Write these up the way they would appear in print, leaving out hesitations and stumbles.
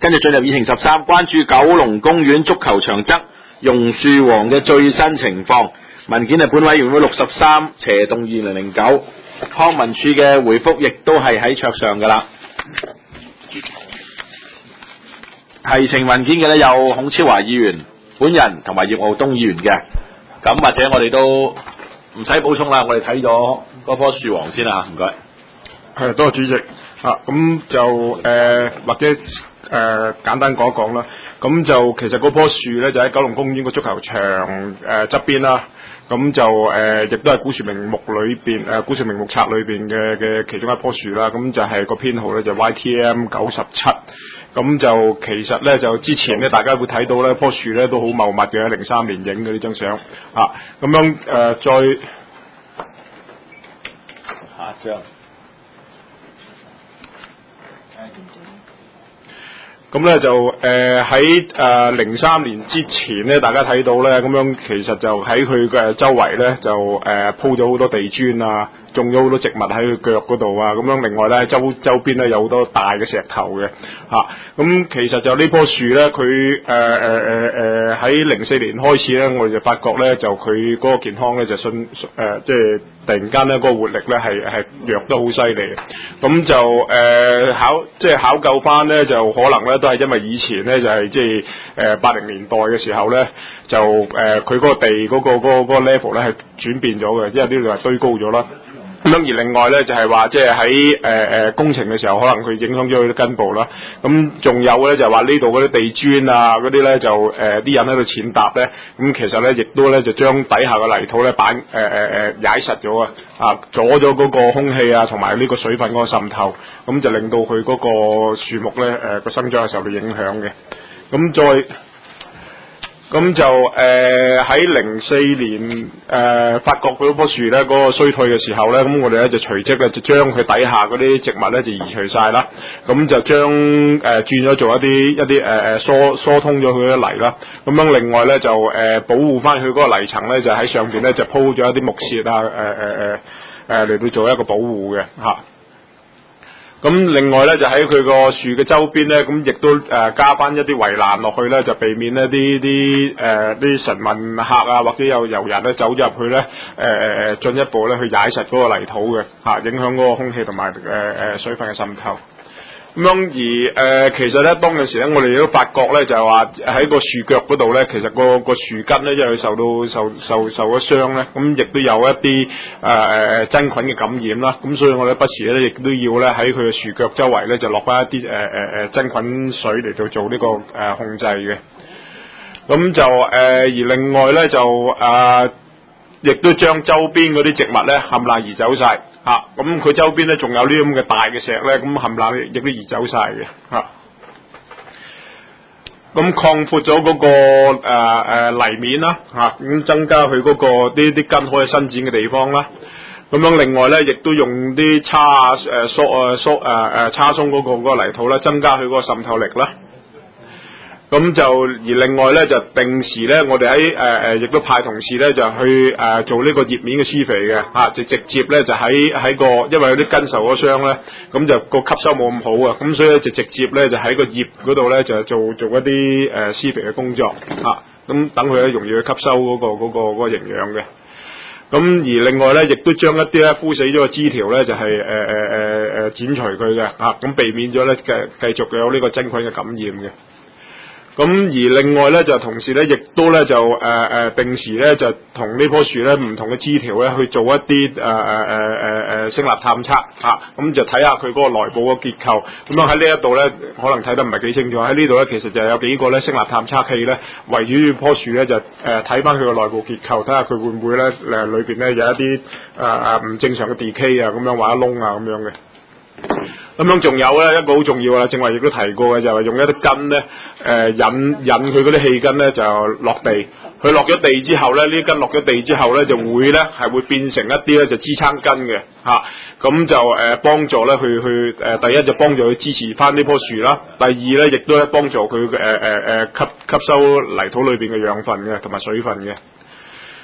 跟住進入議程13，關注九龍公園足球場側榕樹黃嘅最新情況。文件係本委員會63斜動2009，康文署嘅回覆亦都係喺桌上㗎啦。提呈文件嘅咧有孔超華議員、本人同埋葉傲東議員嘅。咁或者我哋都唔使補充啦，我哋睇咗嗰棵樹黃先啦，唔該。 係，多謝主席。咁就或者簡單講一講啦。咁就其實嗰棵樹咧就喺九龍公園個足球場側邊啦。咁就亦都係古樹名目裏邊古樹名目冊裏邊嘅其中一棵樹啦。咁就係個編號咧就 YTM 97。咁就其實咧就之前咧大家會睇到咧棵樹咧都好茂密嘅，03年影嘅呢張相。咁樣再下張。 咁咧就喺03年之前咧，大家睇到咧，咁樣其實就喺佢嘅周圍咧就鋪咗好多地磚啊，種咗好多植物喺佢腳嗰度啊，咁樣另外咧周邊咧有好多大嘅石頭嘅咁其實就呢棵樹咧，佢喺04年開始咧，我哋就發覺咧就佢嗰個健康咧就即係突然間咧嗰個活力咧係弱得好犀利，咁就考究翻咧就可能咧都係因為以前咧就係即係80年代嘅時候咧就佢嗰個地嗰個 level 咧係轉變咗嘅，因為呢度係堆高咗啦。咁而另外咧就係話即係喺工程嘅時候，可能佢影響咗佢啲根部啦。咁仲有咧就係話呢度嗰啲地磚啊嗰啲咧就啲人喺度踐踏咧，咁其實咧亦都咧就將底下嘅泥土咧踩實咗啊，阻咗嗰個空氣啊同埋呢個水分嗰個滲透，咁就令到佢嗰個樹木咧個生長係受到影響嘅。咁就喺04年發覺佢嗰棵樹咧嗰個衰退嘅時候咧，咁我哋咧就隨即咧就將佢底下嗰啲植物咧就移除晒啦，咁就將轉咗做一啲疏通咗佢嘅泥啦，咁樣另外咧就保護翻佢嗰個泥層咧就喺上邊咧就鋪咗一啲木屑嚟到做一個保護嘅咁另外咧就喺佢個樹嘅周邊咧，咁亦都加翻一啲圍欄落去咧，就避免呢啲晨運客啊或者有遊人咧走入去咧進一步咧去踩實嗰個泥土嘅影響嗰個空氣同埋水分嘅滲透。咁樣而其實咧當陣時咧，我哋都發覺咧就係話喺個樹腳嗰度咧，其實個樹根咧因為受咗傷咧，咁亦都有一啲真菌嘅感染啦。咁所以我哋不時咧亦都要咧喺佢嘅樹腳周圍咧就落翻一啲真菌水嚟到做呢個控制嘅。咁就而另外咧就亦都將周邊嗰啲植物咧冚唪唥移走晒。咁佢周邊咧仲有呢啲咁嘅大嘅石咧，咁冚唪唥亦都移走晒嘅咁擴闊咗嗰個泥面啦咁增加佢嗰個呢啲根可以伸展嘅地方啦。咁樣另外咧，亦都用啲叉鬆嗰個泥土咧，增加佢嗰個滲透力啦。咁就而另外咧就定時咧，我哋喺亦都派同事咧就去做呢個葉面嘅施肥嘅就直接咧就喺個因為有啲根受咗傷咧，咁就個吸收冇咁好啊，咁所以咧就直接咧就喺個葉嗰度咧就做一啲施肥嘅工作咁等佢咧容易去吸收嗰個營養嘅。咁而另外咧，亦都將一啲咧枯死咗嘅枝條咧就係剪除佢嘅咁避免咗咧繼續有呢個真菌嘅感染嘅。咁而另外咧就同時咧，亦都咧就定時咧就同呢棵樹咧唔同嘅枝條咧去做一啲聲納探測咁就睇下佢嗰個內部嘅結構。咁樣喺呢一度咧，可能睇得唔係幾清楚。喺呢度咧，其實就有幾個咧聲納探測器咧圍住棵樹咧就睇翻佢個內部結構，睇下佢會唔會咧裏邊咧有一啲唔正常嘅 decay 咁樣或者窿咁樣嘅。咁樣仲有咧一個好重要啦，正話亦都提過嘅就係用一啲根咧引佢嗰啲氣根咧就落地，佢落咗地之後咧，呢啲根落咗地之後咧就會咧係會變成一啲咧就支撐根嘅咁就幫助咧去第一就幫助佢支持翻呢棵樹啦，第二咧亦都咧幫助佢吸收泥土裏邊嘅養分嘅同埋水分嘅。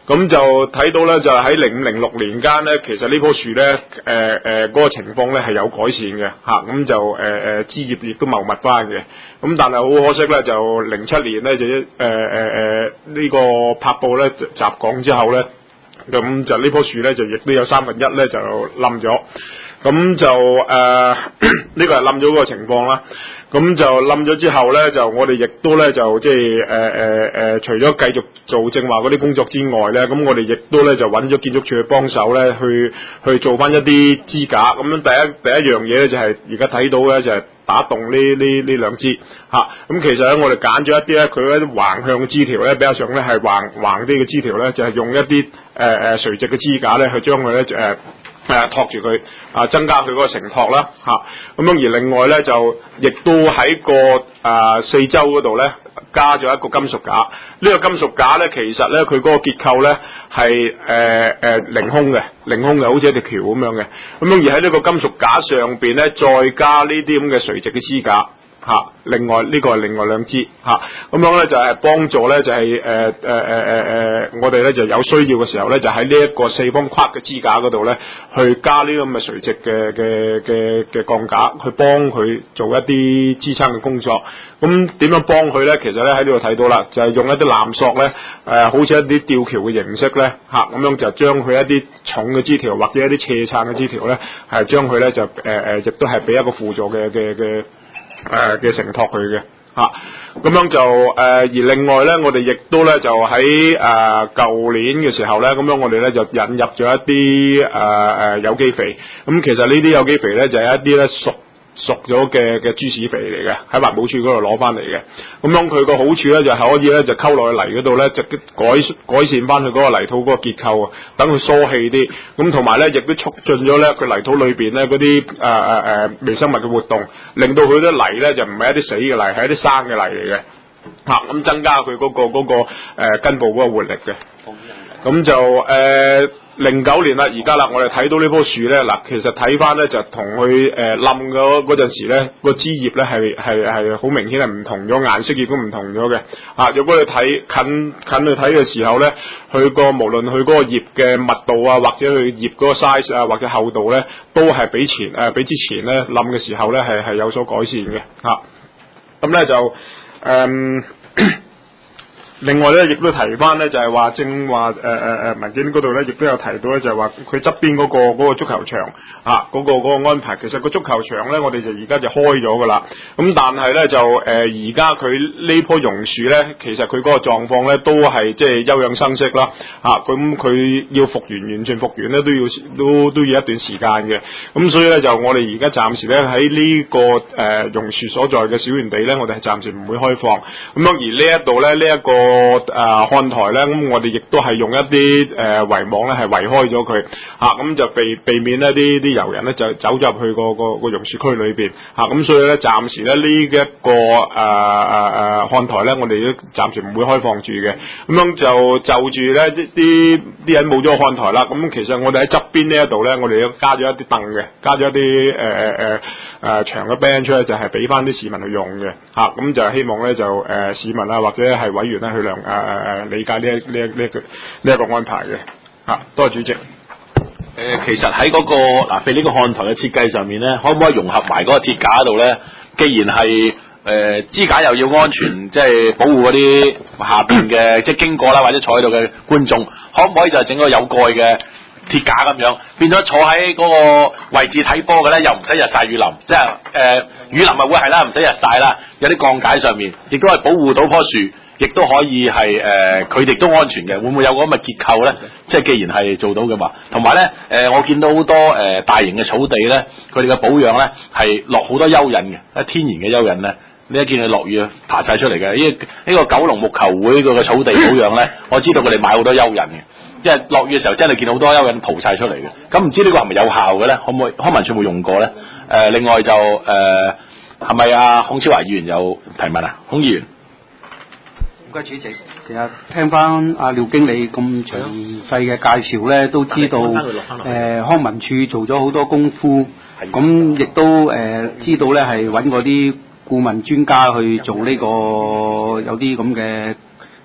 咁就睇到咧，就喺0506年間咧，其實呢棵樹咧，嗰個情況咧係有改善嘅嚇，咁就枝葉亦都茂密翻嘅。咁但係好可惜咧，就07年咧就呢個柏布咧襲港之後咧，咁就呢棵樹咧就亦都有1/3咧就冧咗。咁就呢個係冧咗嗰個情況啦。咁就冧咗之後咧，就我哋亦都咧就即係除咗繼續做正話嗰啲工作之外咧，咁我哋亦都咧就揾咗建築署去幫手咧，去做翻一啲支架。咁樣第一樣嘢咧就係而家睇到咧就係打洞呢兩支嚇。咁其實咧我哋揀咗一啲咧，佢嗰啲橫向嘅枝條咧比較上咧係橫啲嘅枝條咧，就係用一啲垂直嘅支架咧去將佢咧托住佢增加佢嗰個承托啦嚇。咁樣而另外咧就亦都喺個四周嗰度咧加咗一個金屬架。呢個金屬架咧其實咧佢嗰個結構咧係凌空嘅，好似一條橋咁樣嘅。咁樣而喺呢個金屬架上邊咧再加呢啲咁嘅垂直嘅支架。另外呢個係另外2支咁樣咧就係幫助咧就係我哋咧就有需要嘅時候咧就喺呢一個4方框嘅支架嗰度咧去加呢啲咁嘅垂直嘅鋼架，去幫佢做一啲支撐嘅工作。咁點樣幫佢咧？其實咧喺呢度睇到啦，就係用一啲纜索咧好似一啲吊橋嘅形式咧咁樣就將佢一啲重嘅枝條或者一啲斜撐嘅枝條咧係將佢咧就亦都係俾一個輔助嘅承托佢嘅咁樣就而另外咧，我哋亦都咧就喺舊年嘅時候咧，咁樣我哋咧就引入咗一啲有機肥。咁其實呢啲有機肥咧就係一啲咧熟咗嘅豬屎肥嚟嘅，喺環保署嗰度攞翻嚟嘅。咁樣佢個好處咧就係可以咧就溝落去泥嗰度咧，就改善翻佢嗰個泥土嗰個結構，等佢疏氣啲。咁同埋咧亦都促進咗咧佢泥土裏邊咧嗰啲微生物嘅活動，令到佢啲泥咧就唔係一啲死嘅泥，係一啲生嘅泥嚟嘅。咁增加佢嗰個根部嗰個活力嘅。咁就09年啦，而家啦，我哋睇到呢棵樹咧，嗱，其實睇翻咧就同佢冧嗰陣時咧，個枝葉咧係好明顯係唔同咗，顏色亦都唔同咗嘅。如果你睇近去睇嘅時候咧，佢個無論佢嗰個葉嘅密度啊，或者佢葉嗰個 size 啊，或者厚度咧，都係比之前咧冧嘅時候咧係有所改善嘅。咁咧就另外咧，亦都提翻咧，就係話正話文件嗰度咧，亦都有提到咧，就係話佢側邊嗰個足球場嗰個安排。其實個足球場咧，我哋就而家就開咗噶啦。咁但係咧就而家佢呢棵榕樹咧，其實佢嗰個狀況咧都係即係休養生息啦。咁佢要完全復原咧，都要一段時間嘅。咁所以咧就我哋而家暫時咧喺呢個榕樹所在嘅小園地咧，我哋係暫時唔會開放。咁樣而呢一度咧呢一個看台咧，咁我哋亦都係用一啲圍網咧係圍開咗佢咁就避免呢啲遊人咧就走入去個榕樹區裏邊咁所以咧暫時咧呢一個看台咧，我哋都暫時唔會開放住嘅。咁樣就住咧啲人冇咗看台啦，咁其實我哋喺側邊呢一度咧，我哋都加咗一啲凳嘅，加咗一啲長嘅 bench 咧，就係俾翻啲市民去用嘅咁就希望咧就市民啊或者係委員咧去理解呢一個安排嘅多謝主席。 其實喺嗰個譬如呢個看台嘅設計上面咧，可唔可以融合埋嗰個鐵架度咧？既然係支架又要安全，即係保護嗰啲下邊嘅即係經過啦或者坐喺度嘅觀眾，可唔可以就整個有蓋嘅鐵架咁樣，變咗坐喺嗰個位置睇波嘅咧，又唔使日曬雨淋，即係雨淋咪會係啦，唔使日曬啦，有啲鋼架上面，亦都係保護到棵樹。亦都可以係佢哋都安全嘅，會唔會有咁嘅結構咧？即係既然係做到嘅嘛，同埋咧我見到好多大型嘅草地咧，佢哋嘅保養咧係落好多蚯蚓嘅，天然嘅蚯蚓咧，你一見佢落雨爬晒出嚟嘅。呢個九龍木球會個草地保養咧，我知道佢哋買好多蚯蚓嘅，因為落雨嘅時候真係見好多蚯蚓蒲晒出嚟嘅。咁唔知呢個係咪有效嘅咧？可唔可以康文署會用過咧？另外就係咪孔超華議員有提問啊？孔議員。 唔該主席，其實聽翻阿廖經理咁詳細嘅介紹咧，都知道康文署做咗好多功夫，咁亦都知道咧係揾嗰啲顧問專家去做呢個有啲咁嘅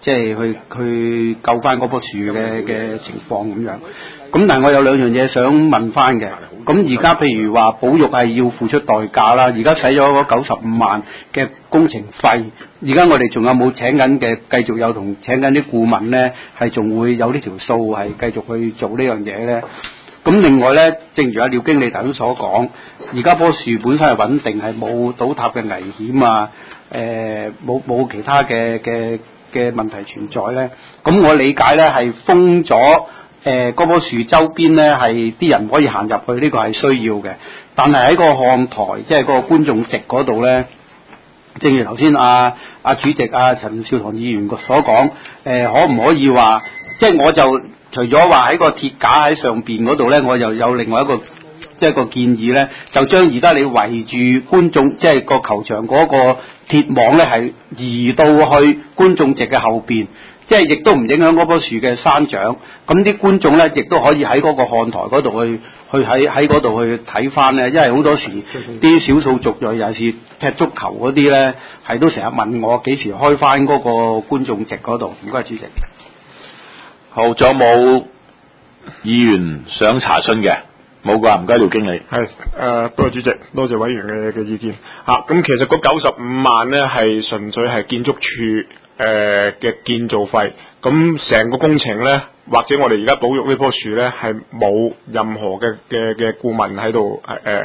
即係去救翻嗰棵樹嘅情況咁樣。咁但係我有兩樣嘢想問翻嘅。咁而家譬如話保育係要付出代價啦，而家使咗嗰95萬嘅工程費，而家我哋仲有冇請緊嘅繼續有同請緊啲顧問咧，係仲會有呢條數係繼續去做呢樣嘢咧？咁另外咧，正如阿廖經理頭先所講，而家棵樹本身係穩定，係冇倒塌嘅危險啊，冇其他嘅問題存在咧。咁我理解咧係封咗嗰棵樹周邊咧係啲人唔可以行入去，呢個係需要嘅。但係喺個看台，即係嗰個觀眾席嗰度咧，正如頭先阿主席陳少棠議員所講，可唔可以話，即係我就除咗話喺個鐵架喺上邊嗰度咧，我又有另外一個即係個建議咧，就將而家你圍住觀眾即係個球場嗰個鐵網咧，係移到去觀眾席嘅後邊。即係亦都唔影響嗰棵樹嘅生長，咁啲觀眾咧亦都可以喺嗰個看台嗰度去喺嗰度去睇翻咧，因為好多時啲少數族裔尤其是踢足球嗰啲咧，係都成日問我幾時開翻嗰個觀眾席嗰度。唔該，主席。 好，仲有冇議員想查詢嘅？冇㗎，唔該，廖經理。 係多謝主席，多謝委員嘅意見嚇。咁其實嗰95萬咧係純粹係建築署嘅建造費，咁成個工程咧，或者我哋而家保育呢棵樹咧，係冇任何嘅顧問喺度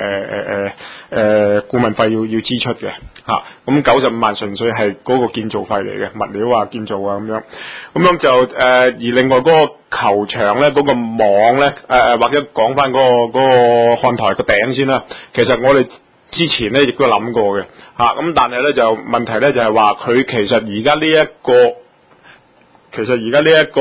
顧問費要支出嘅嚇。咁95萬純粹係嗰個建造費嚟嘅，物料建造咁樣就而另外嗰個球場咧，嗰個網咧或者講翻嗰個看台個頂先啦。其實我哋之前咧亦都諗過嘅咁但係咧就問題咧就係話佢其實而家呢一個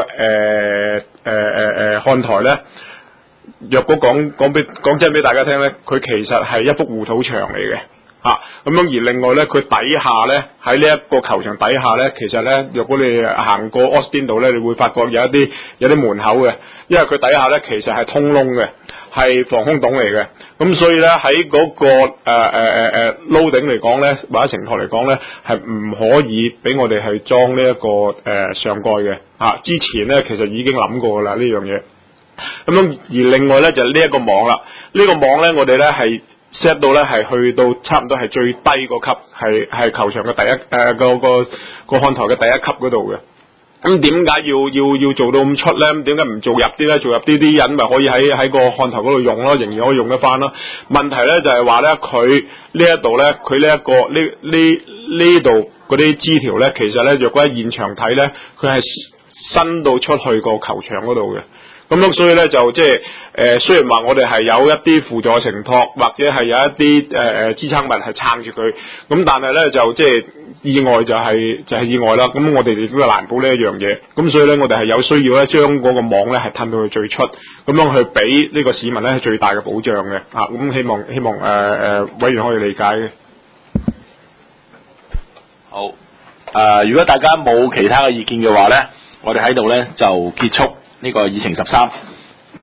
看台咧，若果講真俾大家聽咧，佢其實係一幅護土牆嚟嘅咁樣，而另外咧佢底下咧喺呢一個球場底下咧，其實咧若果你行過 Austin 度咧，你會發覺有啲門口嘅，因為佢底下咧其實係通窿嘅，係防空洞嚟嘅。咁所以咧喺嗰個loading嚟講咧，或者承托嚟講咧，係唔可以俾我哋去裝呢一個上蓋嘅之前咧其實已經諗過啦呢樣嘢。咁樣而另外咧就係呢一個網啦，呢個網咧我哋咧係 set 到咧係去到差唔多係最低個級，係球場嘅第一個看台嘅第一級嗰度嘅。咁點解要做到咁出咧？咁點解唔做入啲咧？做入啲人咪可以喺個看台嗰度用咯，仍然可以用得翻咯。問題咧就係話咧，佢呢一度咧，佢呢度嗰啲枝條咧，其實咧若果喺現場睇咧，佢係伸到出去個球場嗰度嘅。咁樣所以咧就即係雖然話我哋係有一啲輔助承托，或者係有一啲支撐物係撐住佢，咁但係咧就即係意外就係意外啦。咁我哋亦都難保呢一樣嘢。咁所以咧我哋係有需要咧將嗰個網咧係褪到去最出，咁樣去俾呢個市民咧係最大嘅保障嘅。咁希望委員可以理解嘅。 好，如果大家冇其他嘅意見嘅話咧，我哋喺度咧就結束呢個議程13。